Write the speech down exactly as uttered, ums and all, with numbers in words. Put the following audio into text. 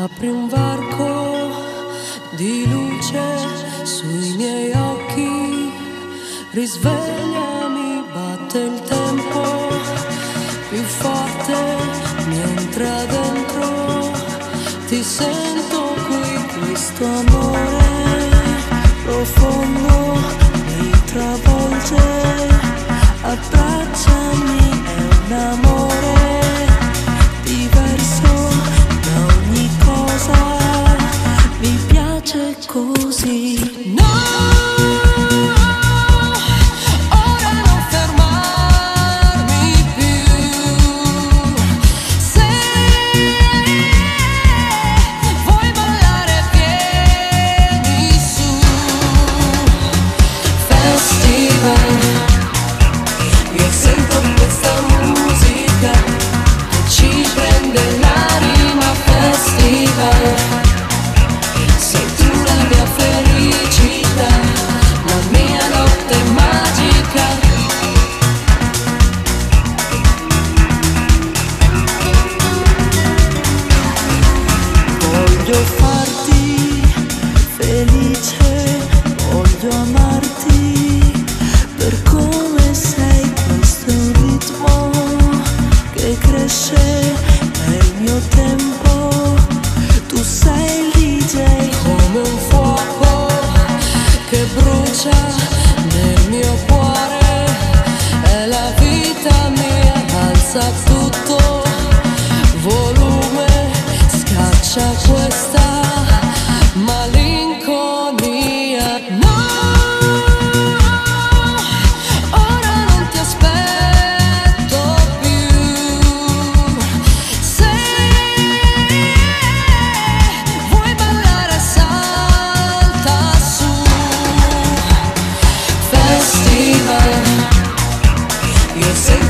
Apri un varco di luce sui miei occhi, risvegliami, batte il tempo più forte, mi entra dentro, ti sento qui, questo amore profondo mi travolge, abbracciami, è un amore diverso da ogni cosa, mi piace così. No! Io sento questa musica che ci prende l'anima, festival. Sei tu la mia felicità, la mia notte magica. Voglio farti felice, voglio amarti per come sei, questo è un ritmo che cresce, è il mio tempo, tu sei il D J, come un fuoco che brucia nel mio cuore, è la vita mia, alza tutto volume, scaccia questa malinconia. No! Io sento